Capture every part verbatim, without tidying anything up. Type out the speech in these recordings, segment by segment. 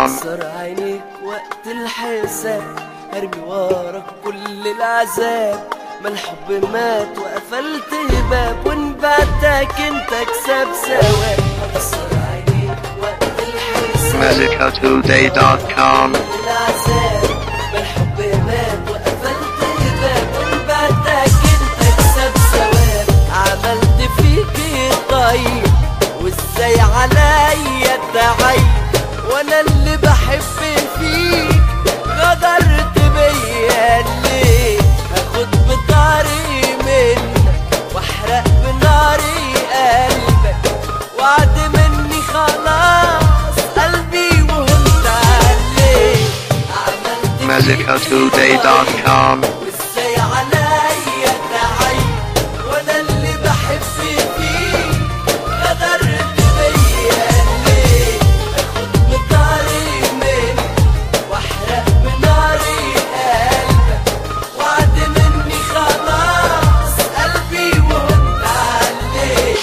اكسر عينيك وقت الحساب، ارمي وراك كل العذاب، ما الحب مات وقفلت باب، وان بعدك انت اكسب ثواب. اكسر عينيك وقت الحساب مزيكا توداي دوت كوم. العذاب ما الحب مات وقفلت باب، وان بعدك انت اكسب ثواب. عملت فيك ايه طيب وازاي عليا تعيب، وانا اللي بحب فيك غدرت بيا ليه؟ هاخد بطاري منك واحرق بناري قلبك، وعد مني خلاص قلبي وهنت عليه. عملت مزيكا توداي دوت كوم. وازاي عليا تعيب، وانا اللي بحب فيك غدرت بيا ليه؟ هاخد بطاري منك واحرق بناري قلبك، وعد مني خلاص قلبي وهنت عليه.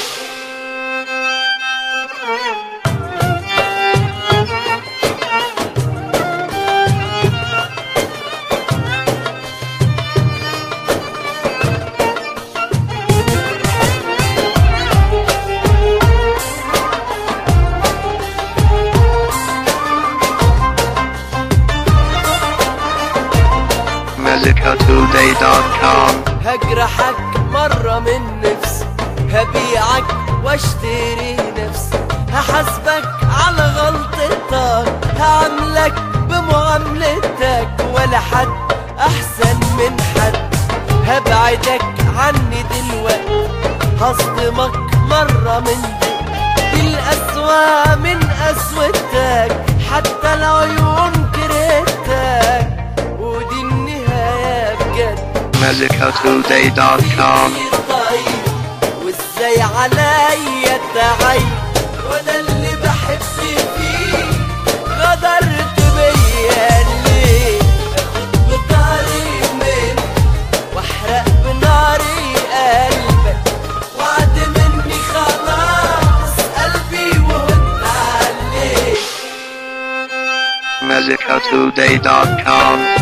مزيكا توداي دوت كوم. هجرحك مرة من نفسي، هبيعك واشتري نفسي، هحاسبك على غلطتك، هعملك بمعاملتك، ولا حد احسن من حد. هبعدك عني دلوقتي، هصدمك مرة من دي، دي الأسوأ من قسوتك، حتى العيون كرهتك، ودي النهاية بجد. مزيكا توداي دوت كوم. طيب وازاي عليا تعيب، وانا اللي بحب فيك غدرت بيا ليه؟ اخد بطاري منك واحرق بناري قلبك، وعد مني خلاص قلبي وهنت عليه. مزيكا توداي دوت كوم.